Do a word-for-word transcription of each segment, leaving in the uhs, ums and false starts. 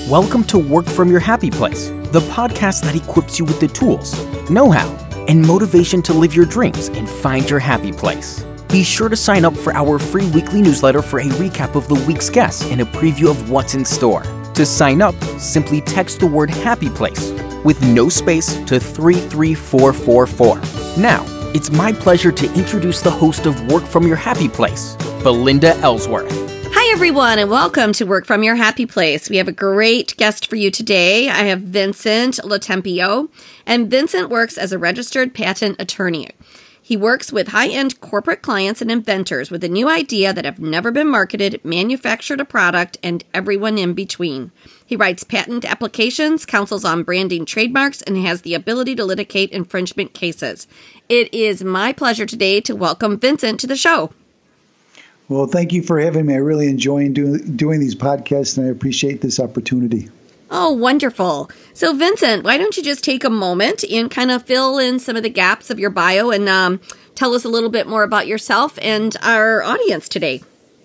Welcome to Work From Your Happy Place, the podcast that equips you with the tools, know-how, and motivation to live your dreams and find your happy place. Be sure to sign up for our free weekly newsletter for a recap of the week's guests and a preview of what's in store. To sign up, simply text the word Happy Place with no space to three three four four four. Now, it's my pleasure to introduce the host of Work From Your Happy Place, Belinda Ellsworth. Hi, everyone, and welcome to Work From Your Happy Place. We have a great guest for you today. I have Vincent Latempio, and Vincent works as a registered patent attorney. He works with high-end corporate clients and inventors with a new idea that have never been marketed, manufactured a product, and everyone in between. He writes patent applications, counsels on branding trademarks, and has the ability to litigate infringement cases. It is my pleasure today to welcome Vincent to the show. Well, thank you for having me. I really enjoy do, doing these podcasts, and I appreciate this opportunity. Oh, wonderful. So, Vincent, why don't you just take a moment and kind of fill in some of the gaps of your bio and um, tell us a little bit more about yourself and our audience today?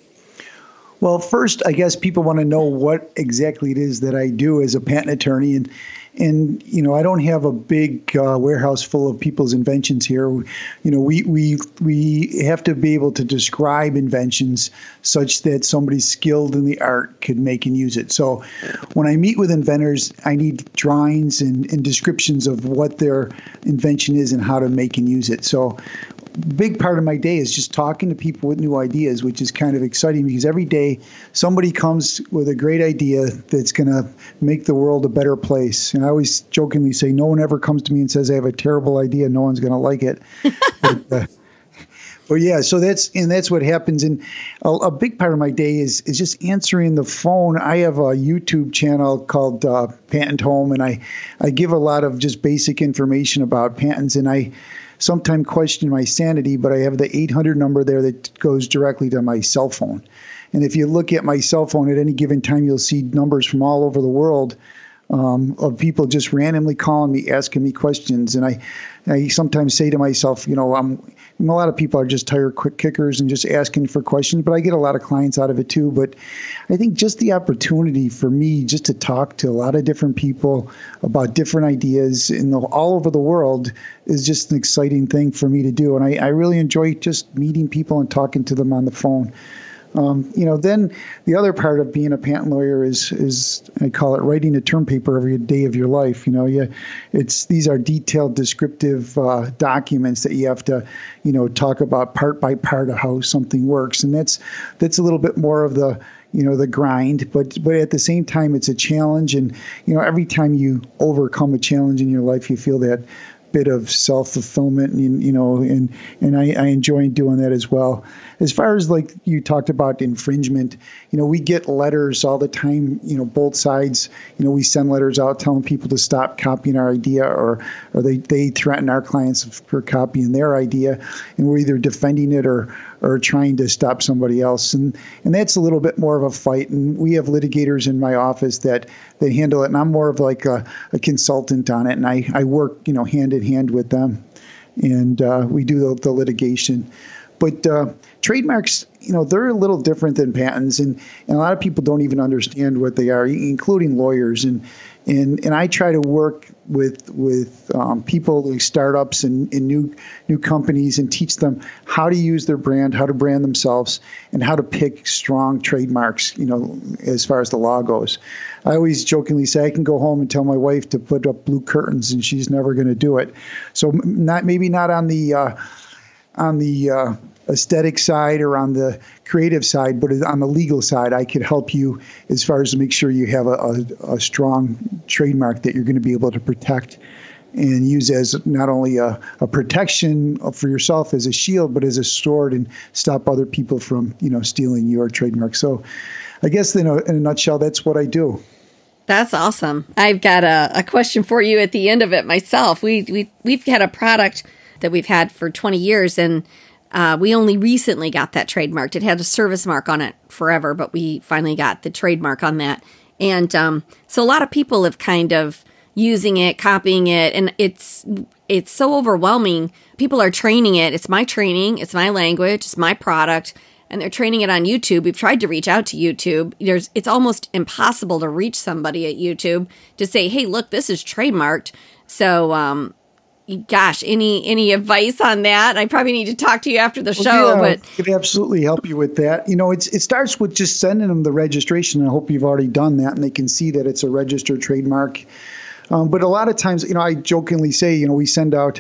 Well, first, I guess people want to know what exactly it is that I do as a patent attorney. And, and you know, I don't have a big uh, warehouse full of people's inventions here. You know, we, we, we have to be able to describe inventions such that somebody skilled in the art could make and use it. So when I meet with inventors, I need drawings and, and descriptions of what their invention is and how to make and use it. So big part of my day is just talking to people with new ideas, which is kind of exciting because every day somebody comes with a great idea that's going to make the world a better place. And I always jokingly say, no one ever comes to me and says, I have a terrible idea. No one's going to like it. but, uh, but yeah, so that's, and that's what happens. And a, a big part of my day is, is just answering the phone. I have a YouTube channel called uh, Patent Home, and I, I give a lot of just basic information about patents. And I sometimes question my sanity, but I have the eight hundred number there that goes directly to my cell phone. And if you look at my cell phone at any given time, you'll see numbers from all over the world um, of people just randomly calling me, asking me questions. And I, I sometimes say to myself, you know, I'm, a lot of people are just tire quick kickers and just asking for questions, but I get a lot of clients out of it too. But I think just the opportunity for me just to talk to a lot of different people about different ideas in the, all over the world is just an exciting thing for me to do. And I, I really enjoy just meeting people and talking to them on the phone. Um, you know, then the other part of being a patent lawyer is, is I call it writing a term paper every day of your life. You know, you, it's these are detailed, descriptive uh, documents that you have to, you know, talk about part by part of how something works, and that's that's a little bit more of the, you know, the grind. But but at the same time, it's a challenge, and you know, every time you overcome a challenge in your life, you feel that bit of self-fulfillment, and you know, and and I, I enjoy doing that as well. As far as like you talked about infringement, you know, we get letters all the time, you know, both sides, you know, we send letters out telling people to stop copying our idea, or or they, they threaten our clients for copying their idea, and we're either defending it or or trying to stop somebody else. And and that's a little bit more of a fight. And we have litigators in my office that they handle it, and I'm more of like a, a consultant on it, and I, I work, you know, hand in hand with them, and uh, we do the, the litigation. But uh, trademarks, you know, they're a little different than patents, and, and a lot of people don't even understand what they are, including lawyers. And and and I try to work with with um, people, like startups and, and new new companies, and teach them how to use their brand, how to brand themselves, and how to pick strong trademarks, you know, as far as the law goes. I always jokingly say I can go home and tell my wife to put up blue curtains, and she's never going to do it. So not maybe not on the uh, on the uh, aesthetic side or on the creative side, but on the legal side, I could help you as far as to make sure you have a, a, a strong trademark that you're going to be able to protect and use as not only a, a protection for yourself as a shield, but as a sword, and stop other people from, you know, stealing your trademark. So I guess in a, in a nutshell, that's what I do. That's awesome. I've got a, a question for you at the end of it myself. We, we, we've had a product that we've had for twenty years, and uh, we only recently got that trademarked. It had a service mark on it forever, but we finally got the trademark on that. And um, so a lot of people have kind of using it, copying it, and it's it's so overwhelming. People are training it. It's my training. It's my language. It's my product. and they're training it on YouTube. We've tried to reach out to YouTube. There's, it's almost impossible to reach somebody at YouTube to say, hey, look, this is trademarked. So, um, gosh, any any advice on that? I probably need to talk to you after the show. Well, yeah, but I could absolutely help you with that. You know, it's it starts with just sending them the registration. I hope you've already done that, and they can see that it's a registered trademark. Um, but a lot of times, you know, I jokingly say, you know, we send out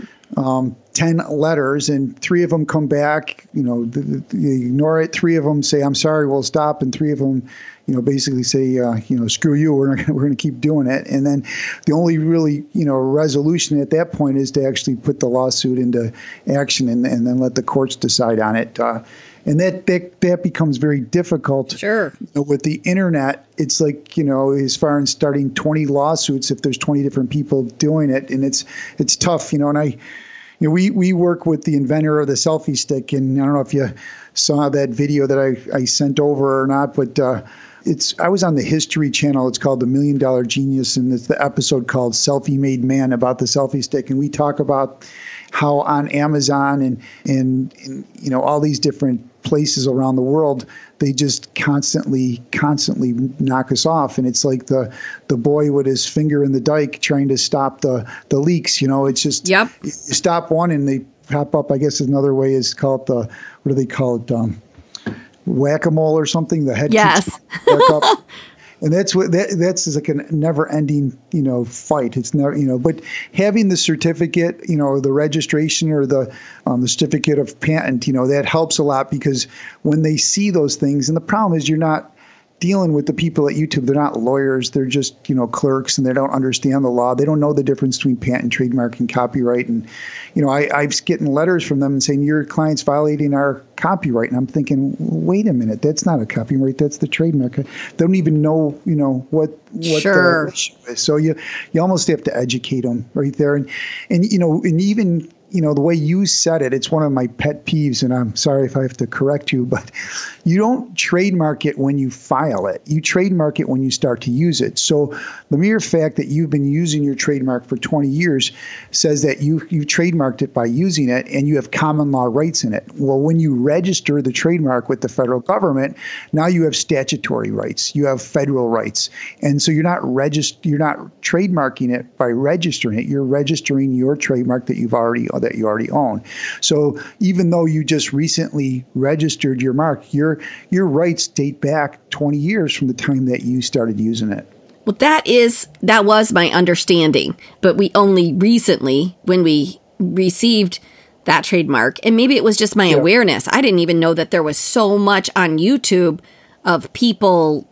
um, ten letters and three of them come back, you know, they, they ignore it. Three of them say, I'm sorry, we'll stop. And three of them, you know, basically say, uh, you know, screw you, we're not, we're going to keep doing it. And then the only really, you know, resolution at that point is to actually put the lawsuit into action and, and then let the courts decide on it. Uh, and that, that that becomes very difficult. Sure. You know, with the internet, it's like, you know, as far as starting twenty lawsuits, if there's twenty different people doing it, and it's it's tough, you know, and I, you know, we, we work with the inventor of the selfie stick, and I don't know if you saw that video that I, I sent over or not, but uh, it's I was on the History Channel. It's called The Million Dollar Genius, and it's the episode called Selfie Made Man about the selfie stick, and we talk about how on Amazon and, and, and you know, all these different places around the world, they just constantly, constantly knock us off. And it's like the the boy with his finger in the dike trying to stop the, the leaks. You know, it's just, yep. you stop one and they pop up. I guess another way is called the, what do they call it? Um, whack-a-mole or something. The head yes. keeps back up. And that's what that, that's like a never-ending, you know, fight. It's never, you know, but having the certificate, you know, the registration or the um, the certificate of patent, you know, that helps a lot, because when they see those things, and the problem is you're not dealing with the people at YouTube. They're not lawyers. They're just, you know, clerks, and they don't understand the law. They don't know the difference between patent, trademark, and copyright. And, you know, I, I've getting letters from them and saying, your client's violating our copyright. And I'm thinking, wait a minute, that's not a copyright. That's the trademark. They don't even know, you know, what, what sure. the issue is. So you, you almost have to educate them right there. And, and, you know, and even, you know, the way you said it, it's one of my pet peeves, and I'm sorry if I have to correct you, but you don't trademark it when you file it. You trademark it when you start to use it. So the mere fact that you've been using your trademark for twenty years says that you you trademarked it by using it, and you have common law rights in it. Well, when you register the trademark with the federal government, now you have statutory rights. You have federal rights. And so you're not regist- you're not trademarking it by registering it. You're registering your trademark that you've already that you already own. So even though you just recently registered your mark, your your rights date back twenty years from the time that you started using it. Well, that is that was my understanding, but we only recently, when we received that trademark, and maybe it was just my yeah. awareness. I didn't even know that there was so much on YouTube of people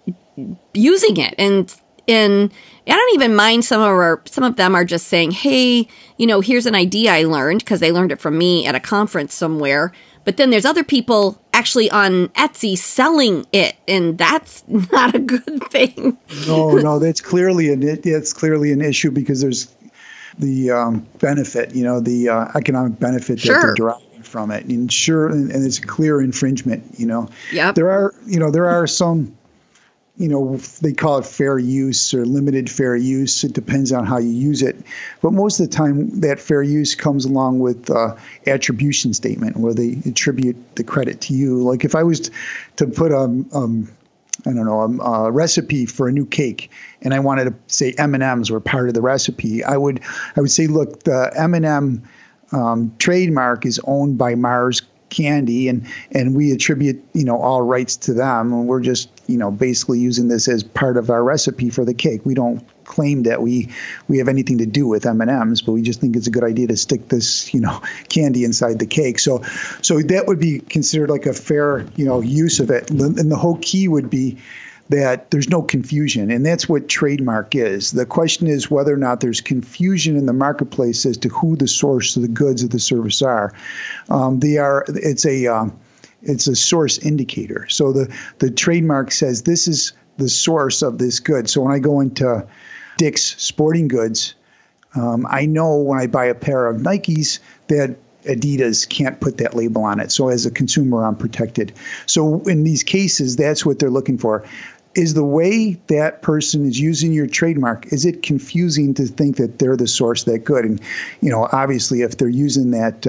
using it, and and I don't even mind some of our, some of them are just saying, hey, you know, here's an idea I learned, because they learned it from me at a conference somewhere. But then there's other people actually on Etsy selling it, and that's not a good thing. no, no, that's clearly an it's clearly an issue, because there's the um, benefit, you know, the uh, economic benefit sure. that they're deriving from it, and sure, and, and it's clear infringement. You know, yep. there are, you know, there are some. You know, they call it fair use or limited fair use. It depends on how you use it. But most of the time, that fair use comes along with uh, attribution statement, where they attribute the credit to you. Like if I was to put a, um, I don't know, a, a recipe for a new cake, and I wanted to say M and M's were part of the recipe, I would, I would say, look, the M and M um, trademark is owned by Mars Candy, and and we attribute, you know, all rights to them, and we're just, you know, basically using this as part of our recipe for the cake. We don't claim that we we have anything to do with M and M's, but we just think it's a good idea to stick this, you know, candy inside the cake. So so that would be considered like a fair, you know, use of it. And the whole key would be that there's no confusion, and that's what trademark is. The question is whether or not there's confusion in the marketplace as to who the source of the goods of the service are. Um, they are. It's a um, it's a source indicator. So the the trademark says this is the source of this good. So when I go into Dick's Sporting Goods, um, I know when I buy a pair of Nikes that Adidas can't put that label on it. So as a consumer, I'm protected. So in these cases, that's what they're looking for. Is the way that person is using your trademark, is it confusing to think that they're the source of that good? And, you know, obviously, if they're using that uh,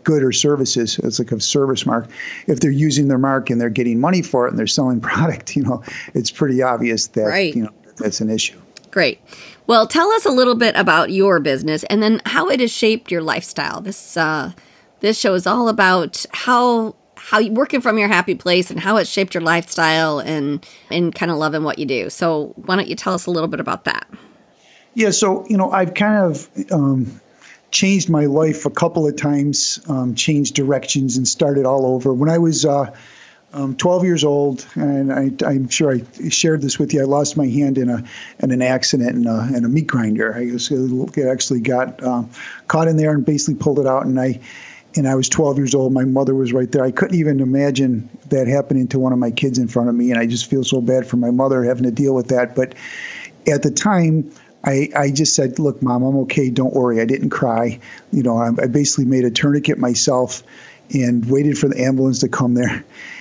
good or services. It's like a service mark. If they're using their mark and they're getting money for it and they're selling product, you know, it's pretty obvious that, right. you know, that's an issue. Great. Well, tell us a little bit about your business and then how it has shaped your lifestyle. This uh, this show is all about how how you working from your happy place and how it shaped your lifestyle and and kind of loving what you do. So why don't you tell us a little bit about that? Yeah. So, you know, I've kind of um, changed my life a couple of times, um, changed directions and started all over. When I was uh, um, twelve years old, and I, I'm sure I shared this with you, I lost my hand in a in an accident in a, in a meat grinder. I actually got um, caught in there and basically pulled it out, and I and I was twelve years old. My mother was right there. I couldn't even imagine that happening to one of my kids in front of me, and I just feel so bad for my mother having to deal with that. But at the time, I, I just said, look, Mom, I'm okay. Don't worry. I didn't cry. You know, I, I basically made a tourniquet myself and waited for the ambulance to come there.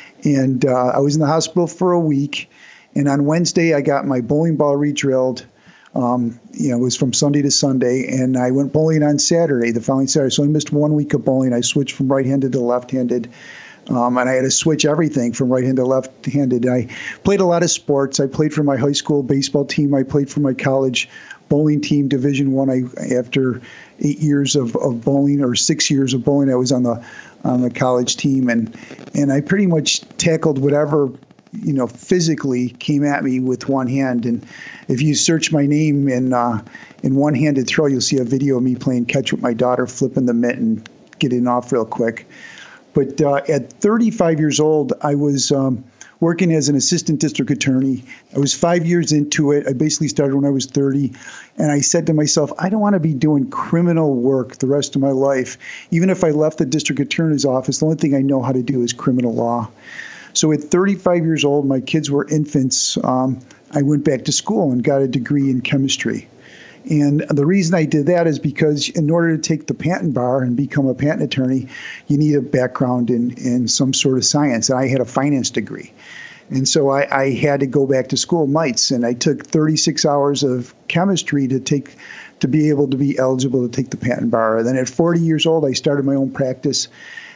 And uh, I was in the hospital for a week. And on Wednesday, I got my bowling ball re-drilled. Um, you know, it was from Sunday to Sunday. And I went bowling on Saturday, the following Saturday. So I missed one week of bowling. I switched from right-handed to left-handed. Um, and I had to switch everything from right-handed to left-handed. I played a lot of sports. I played for my high school baseball team. I played for my college bowling team, Division One. I, after eight years of, of bowling or six years of bowling, I was on the on the college team, and and I pretty much tackled whatever, you know, physically came at me with one hand. And if you search my name in uh, in one-handed throw, you'll see a video of me playing catch with my daughter, flipping the mitt and getting off real quick. But uh, at thirty-five years old, I was um, working as an assistant district attorney. I was five years into it. I basically started when I was thirty. And I said to myself, I don't want to be doing criminal work the rest of my life. Even if I left the district attorney's office, the only thing I know how to do is criminal law. So at thirty-five years old, my kids were infants. Um, I went back to school and got a degree in chemistry. And the reason I did that is because in order to take the patent bar and become a patent attorney, you need a background in, in some sort of science. And I had a finance degree. And so I, I had to go back to school nights, and I took thirty-six hours of chemistry to take to be able to be eligible to take the patent bar. And then at forty years old, I started my own practice.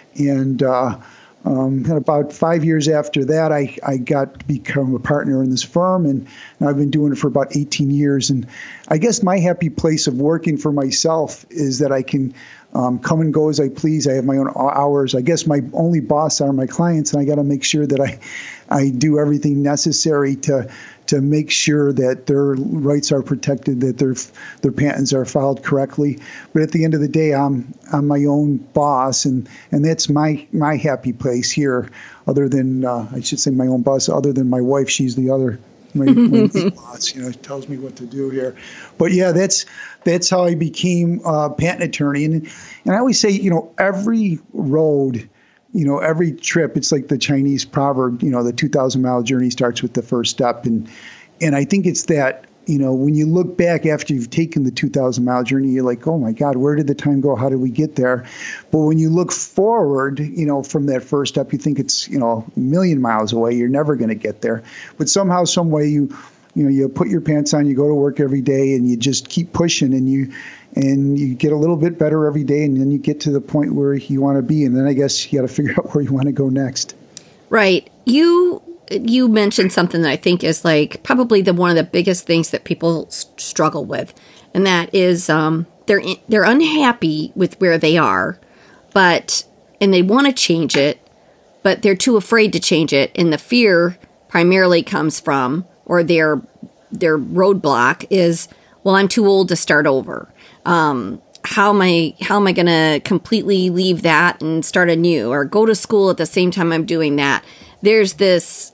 And uh, um, and about five years after that, I, I got to become a partner in this firm, and, and I've been doing it for about eighteen years. And I guess my happy place of working for myself is that I can um, come and go as I please. I have my own hours. I guess my only boss are my clients, and I got to make sure that I, I do everything necessary to to make sure that their rights are protected, that their their patents are filed correctly. But at the end of the day, I'm I'm my own boss, and, and that's my my happy place here. Other than uh, I should say my own boss. Other than my wife, she's the other my, my boss. You know, tells me what to do here. But yeah, that's that's how I became a patent attorney. And and I always say, you know, every road, you know, every trip, it's like the Chinese proverb, you know, the two thousand mile journey starts with the first step. And and I think it's that, you know, when you look back after you've taken the two thousand mile journey, you're like, oh, my God, where did the time go? How did we get there? But when you look forward, you know, from that first step, you think it's, you know, a million miles away. You're never going to get there. But somehow, some way, you, you know, you put your pants on, you go to work every day, and you just keep pushing, and you and you get a little bit better every day, and then you get to the point where you want to be. And then I guess you got to figure out where you want to go next. Right. You you mentioned something that I think is like probably the one of the biggest things that people s- struggle with, and that is um, they're in, they're unhappy with where they are, but and they want to change it, but they're too afraid to change it, and the fear primarily comes from, or their their roadblock is, well, I'm too old to start over. Um, how am I, how am I going to completely leave that and start anew, or go to school at the same time I'm doing that? There's this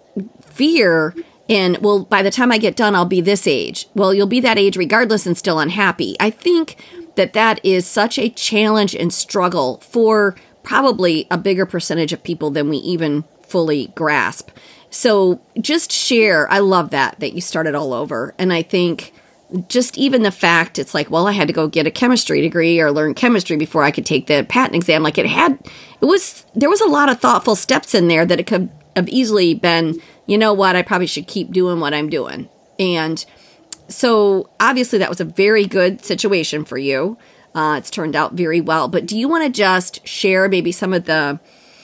fear in, well, by the time I get done, I'll be this age. Well, you'll be that age regardless and still unhappy. I think that that is such a challenge and struggle for probably a bigger percentage of people than we even fully grasp. So just share. I love that, that you started all over. And I think just even the fact it's like, well, I had to go get a chemistry degree or learn chemistry before I could take the patent exam. Like it had, it was, there was a lot of thoughtful steps in there that it could have easily been, you know what, I probably should keep doing what I'm doing. And so obviously that was a very good situation for you. Uh, it's turned out very well. But do you want to just share maybe some of the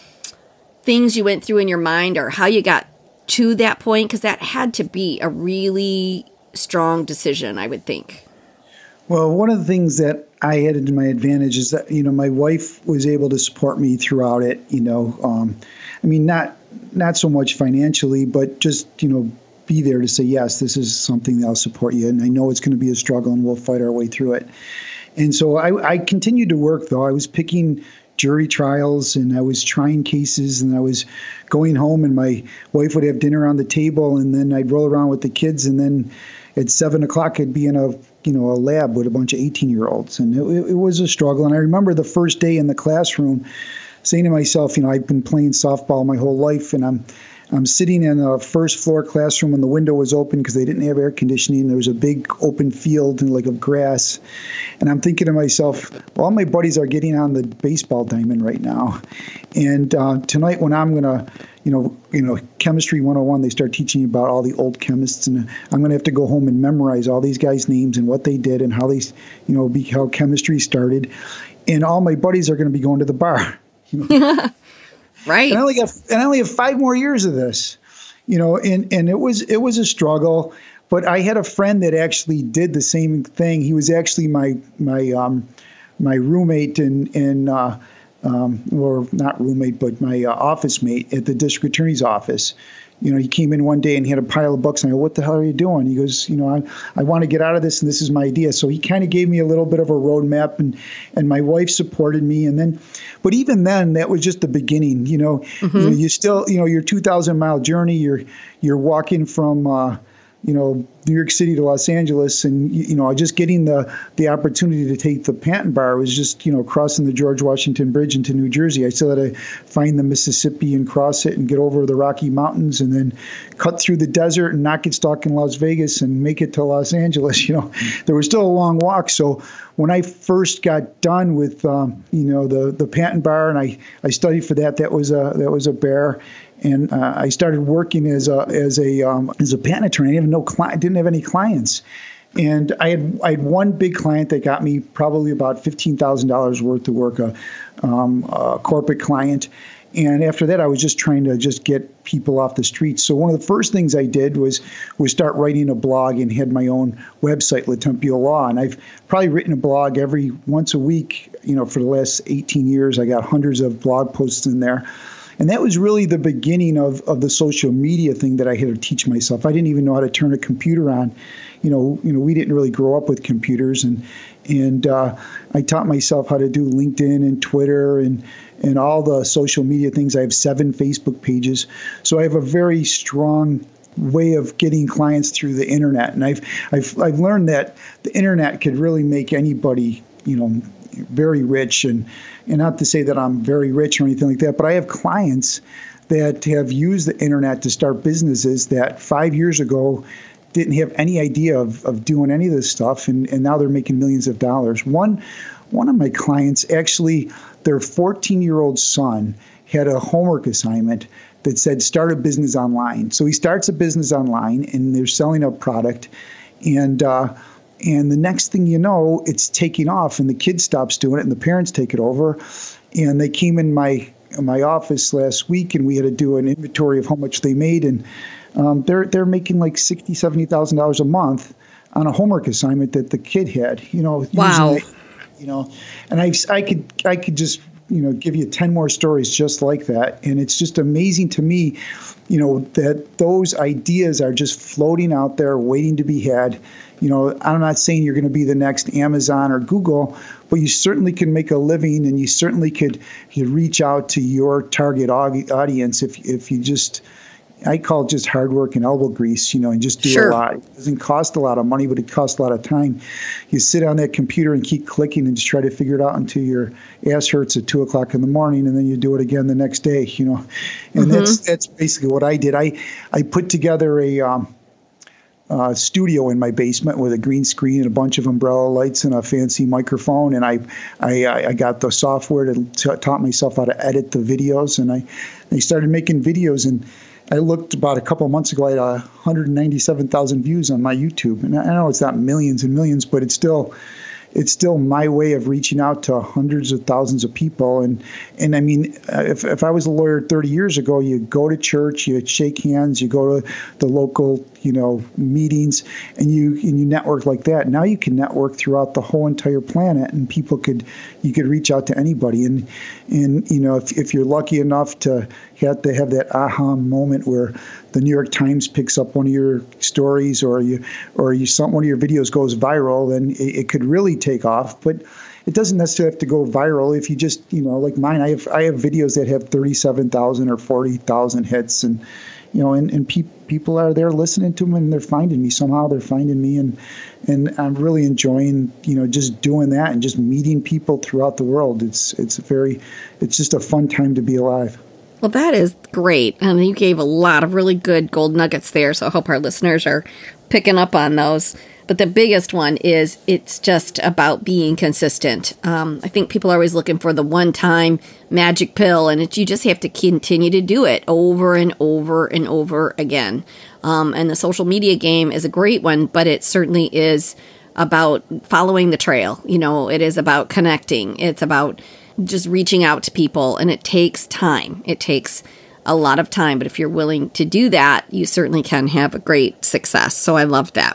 things you went through in your mind or how you got to that point? Because that had to be a really strong decision, I would think. Well, one of the things that I had to my advantage is that, you know, my wife was able to support me throughout it, you know. Um, I mean, not not so much financially, but just, you know, be there to say, yes, this is something that I'll support you. And I know it's going to be a struggle and we'll fight our way through it. And so I, I continued to work, though. I was picking jury trials and I was trying cases and I was going home and my wife would have dinner on the table and then I'd roll around with the kids and then at seven o'clock I'd be in a you know a lab with a bunch of eighteen year olds and it, it was a struggle. And I remember the first day in the classroom saying to myself, you know, I've been playing softball my whole life and I'm I'm sitting in a first floor classroom and the window was open because they didn't have air conditioning. There was a big open field and like of grass. And I'm thinking to myself, well, all my buddies are getting on the baseball diamond right now. And uh, tonight when I'm going to, you know, you know, chemistry one oh one, they start teaching you about all the old chemists. And I'm going to have to go home and memorize all these guys' names and what they did and how they, you know, be, how chemistry started. And all my buddies are going to be going to the bar. You know? Right. And I only got, and I only have five more years of this, you know, and, and it was, it was a struggle, but I had a friend that actually did the same thing. He was actually my, my, um, my roommate in, in, uh, um, or not roommate, but my uh, office mate at the district attorney's office. You know, he came in one day and he had a pile of books and I go, what the hell are you doing? He goes, you know, I, I want to get out of this and this is my idea. So he kind of gave me a little bit of a roadmap and, and my wife supported me. And then, but even then, that was just the beginning, you know, mm-hmm. you know, you still, you know, your two thousand mile journey, you're, you're walking from, uh, you know, New York City to Los Angeles and, you know, just getting the, the opportunity to take the patent bar was just, you know, crossing the George Washington Bridge into New Jersey. I still had to find the Mississippi and cross it and get over the Rocky Mountains and then cut through the desert and not get stuck in Las Vegas and make it to Los Angeles. You know, there was still a long walk. So when I first got done with, um, you know, the, the patent bar and I, I studied for that, that was a, that was a bear. And uh, I started working as a as a um, as a patent attorney. I didn't have no cli- didn't have any clients, and I had I had one big client that got me probably about fifteen thousand dollars worth of work, a, um, a corporate client. And after that, I was just trying to just get people off the streets. So one of the first things I did was was start writing a blog and had my own website, Latempio Law. And I've probably written a blog every once a week, you know, for the last eighteen years. I got hundreds of blog posts in there. And that was really the beginning of, of the social media thing that I had to teach myself. I didn't even know how to turn a computer on. You know, you know, we didn't really grow up with computers, and and uh, I taught myself how to do LinkedIn and Twitter and and all the social media things. I have seven Facebook pages, so I have a very strong way of getting clients through the internet. And I've I've I've learned that the internet could really make anybody, you know, very rich. And and not to say that I'm very rich or anything like that, but I have clients that have used the internet to start businesses that five years ago didn't have any idea of, of doing any of this stuff, and, and now they're making millions of dollars. One one of my clients, actually, their fourteen-year-old son had a homework assignment that said start a business online. So he starts a business online, and they're selling a product, and uh, and the next thing you know, it's taking off, and the kid stops doing it, and the parents take it over. And they came in my in my office last week, and we had to do an inventory of how much they made, and um, they're they're making like sixty thousand dollars, seventy thousand dollars a month on a homework assignment that the kid had. You know, wow. Usually, you know, and I I could I could just you know give you ten more stories just like that, and it's just amazing to me, you know, that those ideas are just floating out there waiting to be had. You know, I'm not saying you're going to be the next Amazon or Google, but you certainly can make a living, and you certainly could you reach out to your target audience if if you just, I call it just hard work and elbow grease, you know, and just do sure. a lot. It doesn't cost a lot of money, but it costs a lot of time. You sit on that computer and keep clicking and just try to figure it out until your ass hurts at two o'clock in the morning, and then you do it again the next day, you know. And mm-hmm. that's that's basically what I did. I, I put together a um, Uh, studio in my basement with a green screen and a bunch of umbrella lights and a fancy microphone, and I I, I got the software to t- taught myself how to edit the videos, and I, I started making videos, and I looked about a couple of months ago, I had one hundred ninety-seven thousand views on my YouTube, and I know it's not millions and millions, but it's still it's still my way of reaching out to hundreds of thousands of people. And, and I mean, if, if I was a lawyer thirty years ago, you go to church, you shake hands, you go to the local, you know, meetings, and you and you network like that. Now you can network throughout the whole entire planet, and people could, you could reach out to anybody. And, and you know, if, if you're lucky enough to have to have that aha moment where the New York Times picks up one of your stories, or you, or you, some one of your videos goes viral, then it, it could really take off. But it doesn't necessarily have to go viral. If you just, you know, like mine, I have I have videos that have thirty-seven thousand or forty thousand hits, and you know, and and pe- people are there listening to them, and they're finding me somehow. They're finding me, and and I'm really enjoying, you know, just doing that and just meeting people throughout the world. It's it's a very, it's just a fun time to be alive. Well, that is great. And you gave a lot of really good gold nuggets there, so I hope our listeners are picking up on those. But the biggest one is it's just about being consistent. Um, I think people are always looking for the one-time magic pill, and it, you just have to continue to do it over and over and over again. Um, and the social media game is a great one, but it certainly is about following the trail. You know, it is about connecting. It's about just reaching out to people, and it takes time. It takes a lot of time, but if you're willing to do that, you certainly can have a great success. So I love that.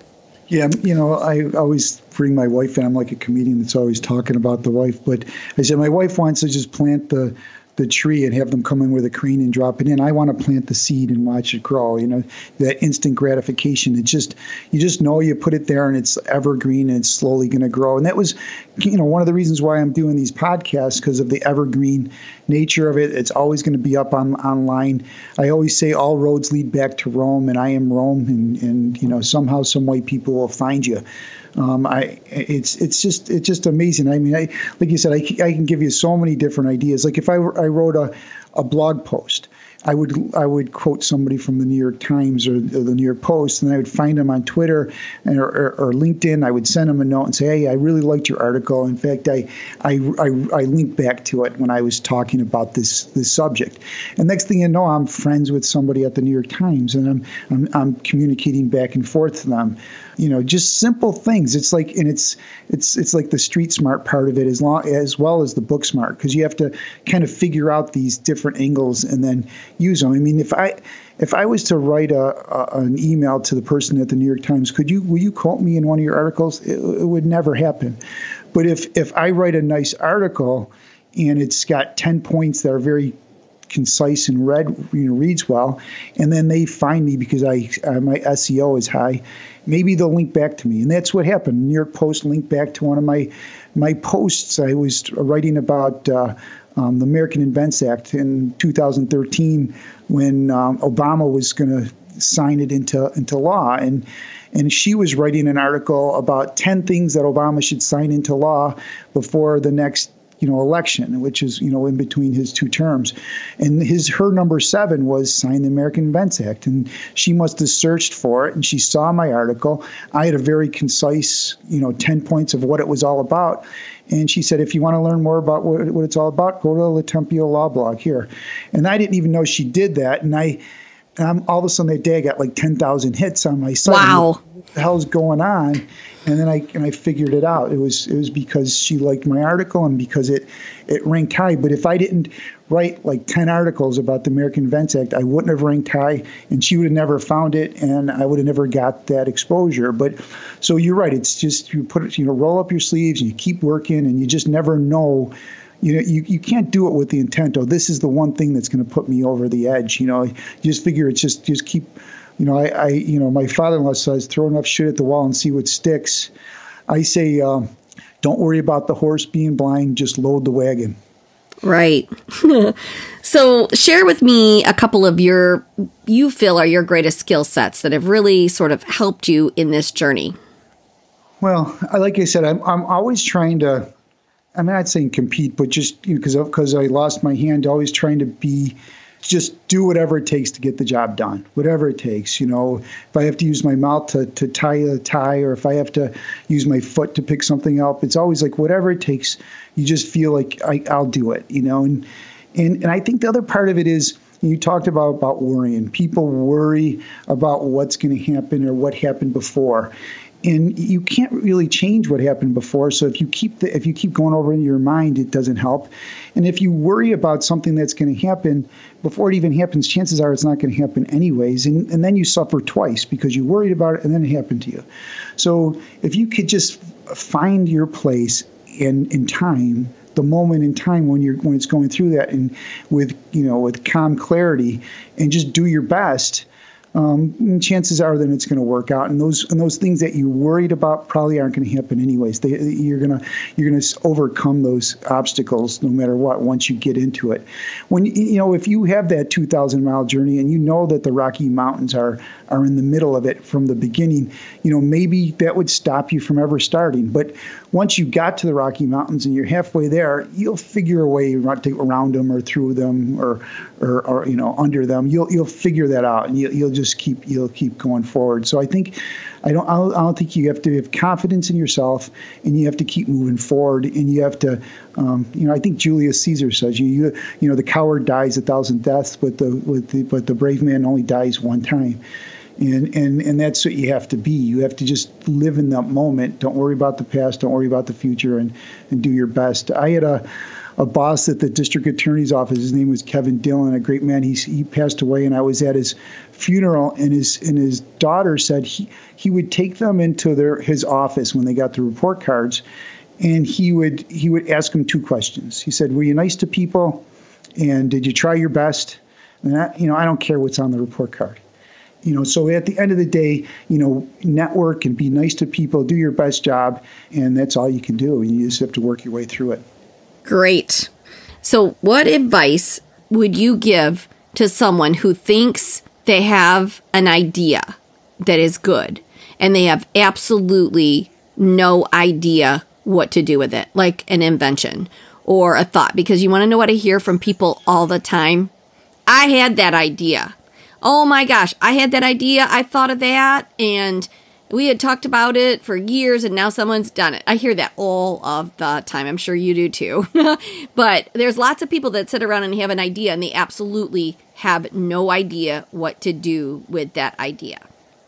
Yeah, you know, I always bring my wife in. I'm like a comedian that's always talking about the wife, but I said my wife wants to just plant the the tree and have them come in with a crane and drop it in. I want to plant the seed and watch it grow. You know, that instant gratification. It's just, you just know you put it there and it's evergreen and it's slowly going to grow. And that was, you know, one of the reasons why I'm doing these podcasts, because of the evergreen nature of it. It's always going to be up on online. I always say all roads lead back to Rome, and I am Rome, and, and you know, somehow, some way people will find you. Um, I, it's, it's just, it's just amazing. I mean, I, like you said, I, I can give you so many different ideas. Like if I, I wrote a, a blog post, I would, I would quote somebody from the New York Times or, or the New York Post, and I would find them on Twitter and, or, or, or LinkedIn. I would send them a note and say, hey, I really liked your article. In fact, I, I, I, I linked back to it when I was talking about this, this subject. And next thing you know, I'm friends with somebody at the New York Times, and I'm, I'm, I'm communicating back and forth to them. You know, just simple things. It's like, and it's it's it's like the street smart part of it, as long as well as the book smart, because you have to kind of figure out these different angles and then use them. I mean, if I if I was to write a, a an email to the person at the New York Times, could you will you quote me in one of your articles? It, it would never happen. But if if I write a nice article and it's got ten points that are very concise and read, you know, reads well, and then they find me because I uh, my S E O is high, maybe they'll link back to me. And that's what happened. New York Post linked back to one of my my posts. I was writing about uh, um, the American Invents Act in two thousand thirteen when um, Obama was going to sign it into into law, and and she was writing an article about ten things that Obama should sign into law before the next you know, election, which is, you know, in between his two terms. And his her number seven was sign the American Invents Act. And she must have searched for it, and she saw my article. I had a very concise, you know, ten points of what it was all about. And she said, if you want to learn more about what, what it's all about, go to the Latempio Law blog here. And I didn't even know she did that. And I, and I'm, all of a sudden that day I got like ten thousand hits on my site. Wow. What the hell's going on? And then I and I figured it out. It was it was because she liked my article and because it, it ranked high. But if I didn't write like ten articles about the American Invents Act, I wouldn't have ranked high, and she would have never found it, and I would have never got that exposure. But so you're right. It's just you put it, you know, roll up your sleeves and you keep working, and you just never know. You know, you, you can't do it with the intent, oh, this is the one thing that's going to put me over the edge. You know, you just figure it's just just keep. You know, I, I, you know, my father-in-law says, throw enough shit at the wall and see what sticks. I say, uh, don't worry about the horse being blind, just load the wagon. Right. So share with me a couple of your, you feel are your greatest skill sets that have really sort of helped you in this journey. Well, I, like I said, I'm, I'm always trying to, I'm not saying compete, but just, you know, because because I lost my hand, always trying to be, just do whatever it takes to get the job done, whatever it takes. You know, if I have to use my mouth to, to tie a tie, or if I have to use my foot to pick something up, it's always like whatever it takes, you just feel like I, I'll do it, you know. And, and, and I think the other part of it is, you talked about, about worrying. People worry about what's going to happen or what happened before. And you can't really change what happened before. So if you keep the, if you keep going over in your mind, it doesn't help. And if you worry about something that's going to happen before it even happens, chances are it's not going to happen anyways. And, and then you suffer twice because you worried about it and then it happened to you. So if you could just find your place in, in time, the moment in time when you're when it's going through that, and with you know with calm clarity, and just do your best. Um, chances are that it's going to work out, and those and those things that you're worried about probably aren't going to happen anyways. They, you're gonna you're gonna overcome those obstacles no matter what once you get into it. When you know if you have that two thousand mile journey and you know that the Rocky Mountains are are in the middle of it from the beginning, you know maybe that would stop you from ever starting. But once you got to the Rocky Mountains and you're halfway there, you'll figure a way around them or through them or or, or you know under them. You'll you'll figure that out, and you'll, you'll just keep you'll keep going forward. So I think I don't I don't think you have to have confidence in yourself, and you have to keep moving forward, and you have to um, you know I think Julius Caesar says you you you know the coward dies a thousand deaths, but the with the but the brave man only dies one time. And, and and that's what you have to be. You have to just live in that moment. Don't worry about the past. Don't worry about the future, and, and do your best. I had a, a boss at the district attorney's office. His name was Kevin Dillon, a great man. He he passed away, and I was at his funeral. And his and his daughter said he he would take them into their his office when they got the report cards, and he would he would ask them two questions. He said, "Were you nice to people? And did you try your best?" And I, you know, I don't care what's on the report card. You know, so at the end of the day, you know, network and be nice to people, do your best job, and that's all you can do. And you just have to work your way through it. Great. So what advice would you give to someone who thinks they have an idea that is good and they have absolutely no idea what to do with it, like an invention or a thought? Because you want to know what I hear from people all the time? I had that idea. Oh my gosh, I had that idea. I thought of that, and we had talked about it for years, and now someone's done it. I hear that all of the time. I'm sure you do too. But there's lots of people that sit around and have an idea, and they absolutely have no idea what to do with that idea.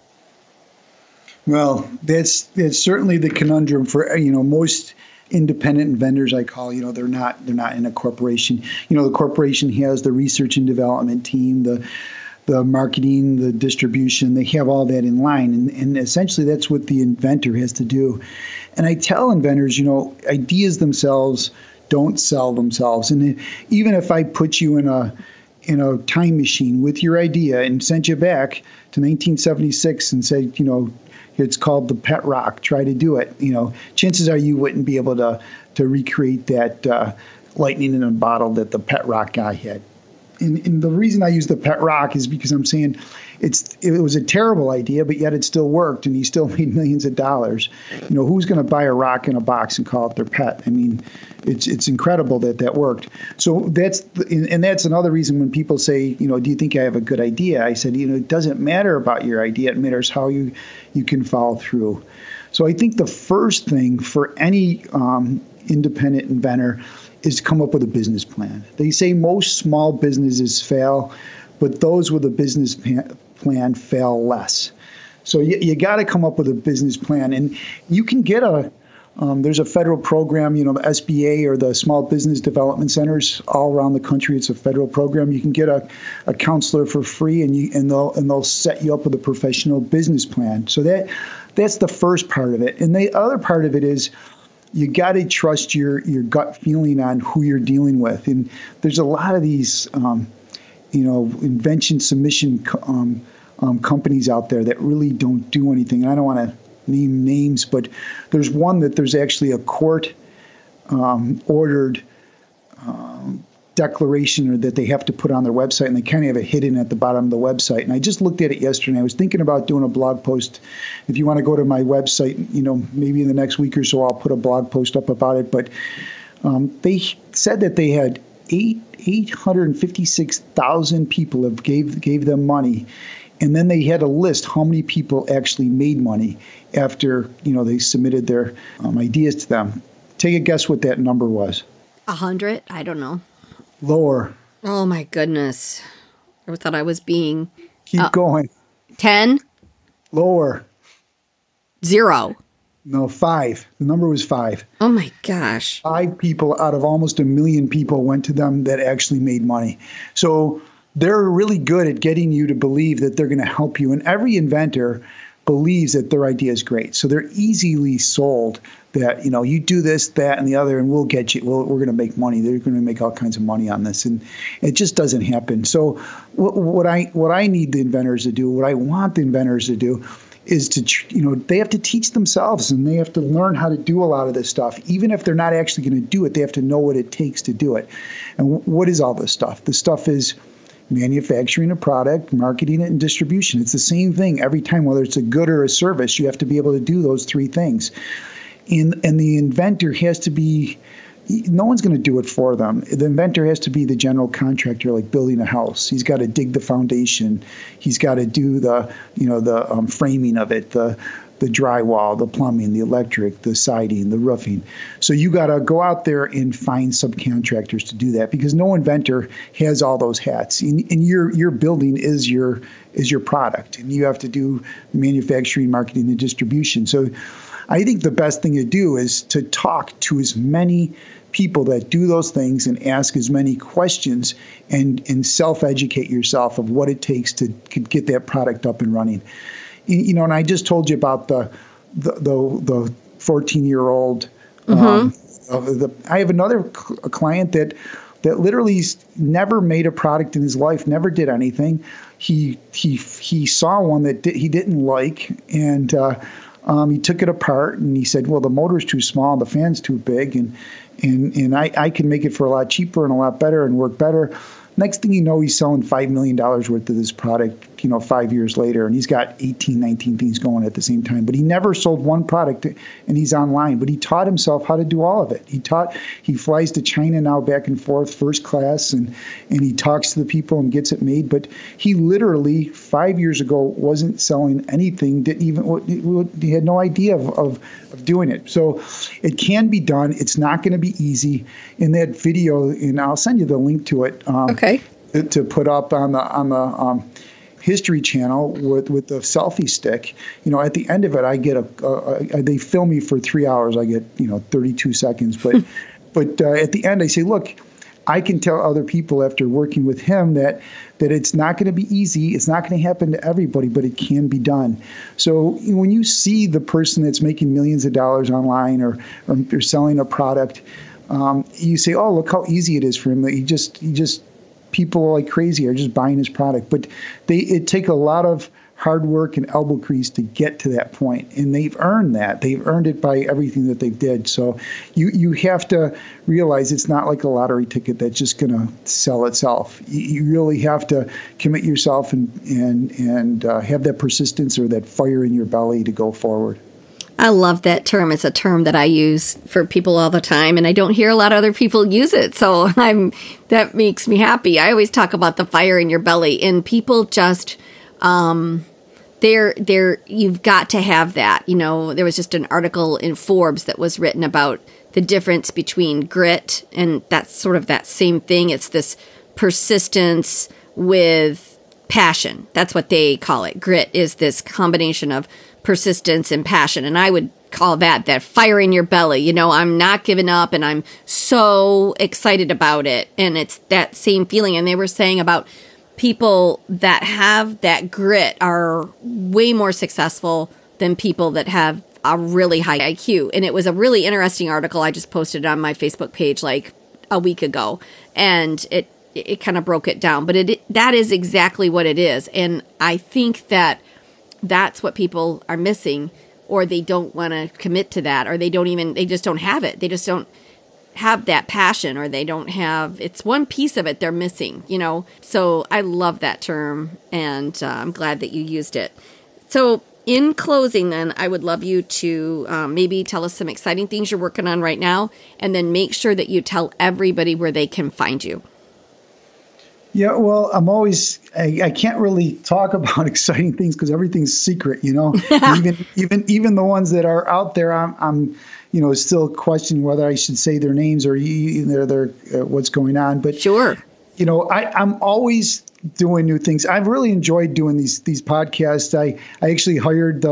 Well, that's that's certainly the conundrum for you know most independent vendors. I call you know they're not they're not in a corporation. You know the corporation has the research and development team, the the marketing, the distribution, they have all that in line. And, and essentially that's what the inventor has to do. And I tell inventors, you know, ideas themselves don't sell themselves. And even if I put you in a in a time machine with your idea and sent you back to nineteen seventy-six and said, you know, it's called the Pet Rock, try to do it, you know, chances are you wouldn't be able to, to recreate that uh, lightning in a bottle that the Pet Rock guy had. And, and the reason I use the Pet Rock is because I'm saying it's it was a terrible idea, but yet it still worked, and he still made millions of dollars. You know, who's going to buy a rock in a box and call it their pet? I mean, it's it's incredible that that worked. So that's the, and that's another reason when people say, you know, do you think I have a good idea? I said, you know, it doesn't matter about your idea. It matters how you you can follow through. So I think the first thing for any um, independent inventor is come up with a business plan. They say most small businesses fail, but those with a business plan fail less. So you, you got to come up with a business plan, and you can get a. Um, there's a federal program, you know, the S B A or the Small Business Development Centers all around the country. It's a federal program. You can get a, a counselor for free, and you and they'll and they'll set you up with a professional business plan. So that that's the first part of it, and the other part of it is, you got to trust your, your gut feeling on who you're dealing with. And there's a lot of these, um, you know, invention submission um, um, companies out there that really don't do anything. And I don't want to name names, but there's one that there's actually a court um, ordered um, declaration that they have to put on their website, and they kind of have it hidden at the bottom of the website. And I just looked at it yesterday, and I was thinking about doing a blog post. If you want to go to my website, you know, maybe in the next week or so, I'll put a blog post up about it. But um, they said that they had eight eight hundred fifty-six thousand people have gave gave them money, and then they had a list how many people actually made money after you know they submitted their um, ideas to them. Take a guess what that number was. A hundred? I don't know. Lower. Oh, my goodness. I thought I was being... Keep uh, going. ten? Lower. Zero. No, five. The number was five. Oh my gosh. Five people out of almost a million people went to them that actually made money. So they're really good at getting you to believe that they're going to help you. And every inventor believes that their idea is great. So they're easily sold that, you know, you do this, that, and the other, and we'll get you, we'll, we're going to make money. They're going to make all kinds of money on this. And it just doesn't happen. So what, what I what I need the inventors to do, what I want the inventors to do, is to, you know, they have to teach themselves and they have to learn how to do a lot of this stuff. Even if they're not actually going to do it, they have to know what it takes to do it. And what is all this stuff? The stuff is manufacturing a product, marketing it, and distribution. It's the same thing every time, whether it's a good or a service. You have to be able to do those three things. And, and the inventor has to be, no one's going to do it for them. The inventor has to be the general contractor, like building a house. He's got to dig the foundation. He's got to do the, you know, the um, framing of it, the the drywall, the plumbing, the electric, the siding, the roofing. So you got to go out there and find subcontractors to do that, because no inventor has all those hats. And, and your your building is your is your product, and you have to do manufacturing, marketing, and distribution. So I think the best thing to do is to talk to as many people that do those things and ask as many questions and, and self-educate yourself of what it takes to get that product up and running. You know, and I just told you about the the the fourteen-year-old. Mm-hmm. Um, of the, I have another cl- a client that that literally never made a product in his life, never did anything. He he he saw one that di- he didn't like, and uh, um, he took it apart and he said, "Well, the motor's too small, the fan's too big, and and and I I can make it for a lot cheaper and a lot better and work better." Next thing you know, he's selling five million dollars worth of this product, you know, five years later, and he's got eighteen, nineteen things going at the same time. But he never sold one product, and he's online. But he taught himself how to do all of it. He taught, he flies to China now back and forth, first class, and, and he talks to the people and gets it made. But he literally, five years ago, wasn't selling anything, didn't even, he had no idea of, of, of doing it. So it can be done. It's not going to be easy. In that video, and I'll send you the link to it. Um, okay. To, to put up on the on the um, History Channel with with the selfie stick. You know, at the end of it, I get a, a, a they film me for three hours. I get, you know, thirty-two seconds. But but uh, at the end, I say, look, I can tell other people after working with him that that it's not going to be easy. It's not going to happen to everybody, but it can be done. So when you see the person that's making millions of dollars online or or, or selling a product, um, you say, oh, look how easy it is for him. He just he just people like crazy are just buying his product. But they it take a lot of hard work and elbow grease to get to that point, and they've earned that. They've earned it by everything that they did. So you you have to realize it's not like a lottery ticket that's just going to sell itself. You, you really have to commit yourself and and and uh, have that persistence or that fire in your belly to go forward. I love that term. It's a term that I use for people all the time, and I don't hear a lot of other people use it. So I'm that makes me happy. I always talk about the fire in your belly, and people just um, they're they're you've got to have that. You know, there was just an article in Forbes that was written about the difference between grit, and that's sort of that same thing. It's this persistence with passion. That's what they call it. Grit is this combination of persistence and passion. And I would call that that fire in your belly. You know, I'm not giving up and I'm so excited about it. And it's that same feeling. And they were saying about people that have that grit are way more successful than people that have a really high I Q. And it was a really interesting article. I just posted it on my Facebook page like a week ago. And it it kind of broke it down. But it that is exactly what it is. And I think that that's what people are missing, or they don't want to commit to that, or they don't even, they just don't have it. They just don't have that passion, or they don't have, it's one piece of it they're missing, you know? So I love that term, and uh, I'm glad that you used it. So in closing then, I would love you to um, maybe tell us some exciting things you're working on right now, and then make sure that you tell everybody where they can find you. Yeah, well, I'm always, I, I can't really talk about exciting things because everything's secret, you know, even, even, even the ones that are out there, I'm, I'm, you know, still questioning whether I should say their names or either their, uh, what's going on. But sure, you know, I, I'm always doing new things. I've really enjoyed doing these, these podcasts. I, I actually hired the,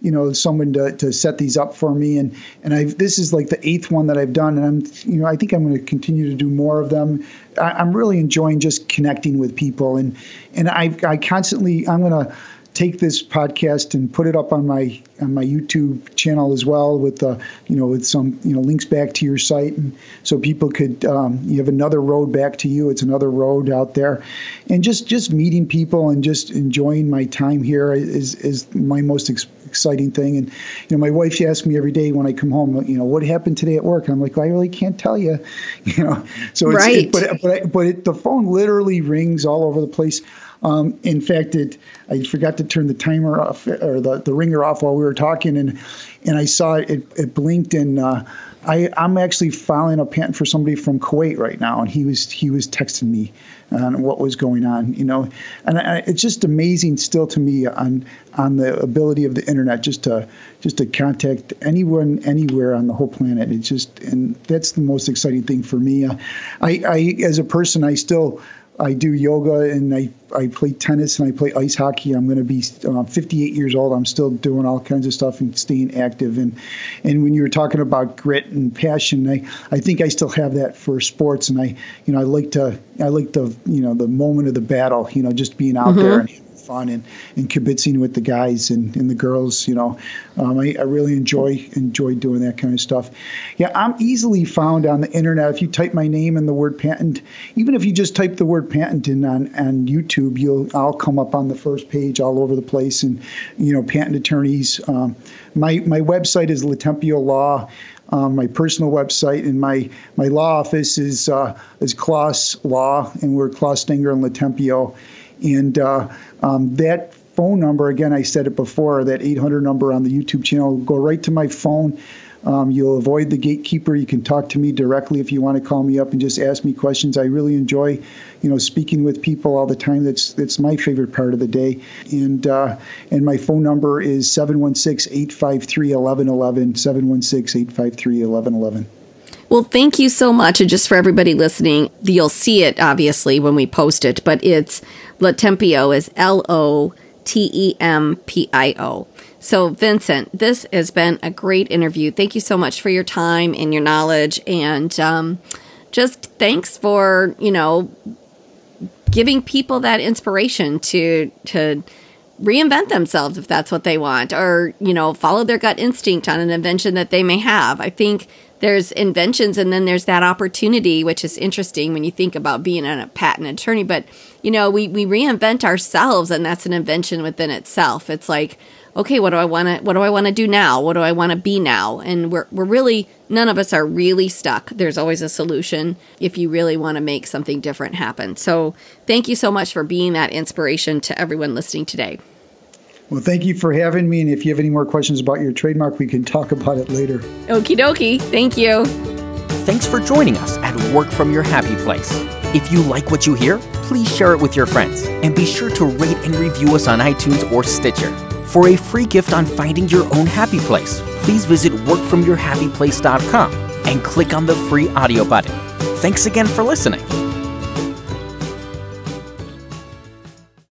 you know, someone to, to set these up for me. And, and I've, this is like the eighth one that I've done. And I'm, you know, I think I'm going to continue to do more of them. I, I'm really enjoying just connecting with people. And, and I, I constantly, I'm going to take this podcast and put it up on my on my YouTube channel as well, with uh, you know with some you know links back to your site, and so people could um, you have another road back to you. It's another road out there, and just just meeting people and just enjoying my time here is is my most ex- exciting thing. And you know, my wife asks me every day when I come home, you know, what happened today at work? I'm like, well, I really can't tell you, you know. So it's, right. it, but but I, but it, the phone literally rings all over the place. Um, in fact, it, I forgot to turn the timer off or the, the ringer off while we were talking, and and I saw it, it, it blinked, and uh, I, I'm actually filing a patent for somebody from Kuwait right now, and he was he was texting me on what was going on, you know, and I, it's just amazing still to me on on the ability of the internet just to just to contact anyone anywhere on the whole planet. It's just, and that's the most exciting thing for me. Uh, I, I as a person, I still. I do yoga, and I, I play tennis, and I play ice hockey. I'm going to be uh, fifty-eight years old. I'm still doing all kinds of stuff and staying active. And, and when you were talking about grit and passion, I, I think I still have that for sports. And I, you know, I like to, I like the, you know, the moment of the battle, you know, just being out mm-hmm. there and having fun and, and kibitzing with the guys and, and the girls, you know. Um, I, I really enjoy, enjoy doing that kind of stuff. Yeah, I'm easily found on the internet. If you type my name and the word patent, even if you just type the word patent in on, on YouTube, you'll I'll come up on the first page all over the place. And, you know, patent attorneys. Um, my my website is Latempio Law. Um, my personal website, and my, my law office is uh, is Kloss Law, and we're Kloss Stenger and Latempio. And uh, um, that phone number, again, I said it before, that eight hundred number on the YouTube channel, go right to my phone. Um, you'll avoid the gatekeeper. You can talk to me directly if you want to call me up and just ask me questions. I really enjoy, you know, speaking with people all the time. That's that's my favorite part of the day. And uh, and my phone number is seven one six, eight five three, one one one one, seven one six, eight five three, one one one one. Well, thank you so much. And just for everybody listening, you'll see it, obviously, when we post it, but it's Latempio is L O T E M P I O. So, Vincent, this has been a great interview. Thank you so much for your time and your knowledge. And um, just thanks for, you know, giving people that inspiration to to reinvent themselves if that's what they want, or, you know, follow their gut instinct on an invention that they may have. I think there's inventions, and then there's that opportunity, which is interesting when you think about being a patent attorney. But, you know, we, we reinvent ourselves, and that's an invention within itself. It's like, okay, what do I want to what do I want to do now? What do I want to be now? And we're we're really, none of us are really stuck. There's always a solution if you really want to make something different happen. So thank you so much for being that inspiration to everyone listening today. Well, thank you for having me. And if you have any more questions about your trademark, we can talk about it later. Okie dokie. Thank you. Thanks for joining us at Work From Your Happy Place. If you like what you hear, please share it with your friends. And be sure to rate and review us on iTunes or Stitcher. For a free gift on finding your own happy place, please visit work from your happy place dot com and click on the free audio button. Thanks again for listening.